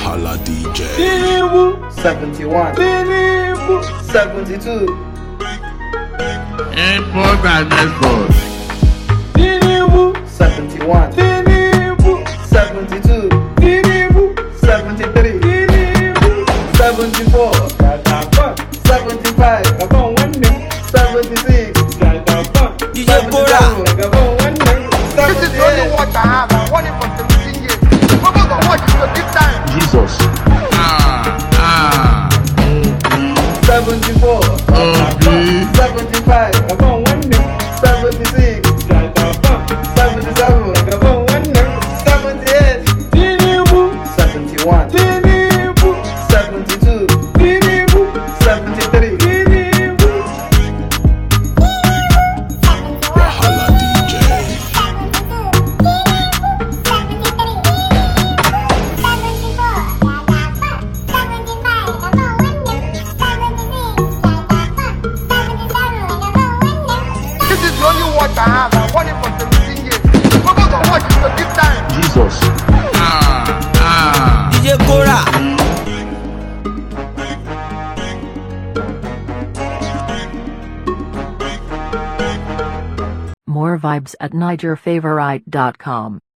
Wahala DJ. 71, 72, Import and export. 71, 72, 73, 74, 75, 76, DJ Bora. This is the only watch I have. I want it for 17 years. People don't watch it for this time. Jesus, 74, 75, 76, 77, 78, 71, 72, 73. Wahala DJ. This is the only watch I have. I want it for 17 years. People don't watch it for this time. Jesus, DJ Bora. More vibes at NigerFavorite.com.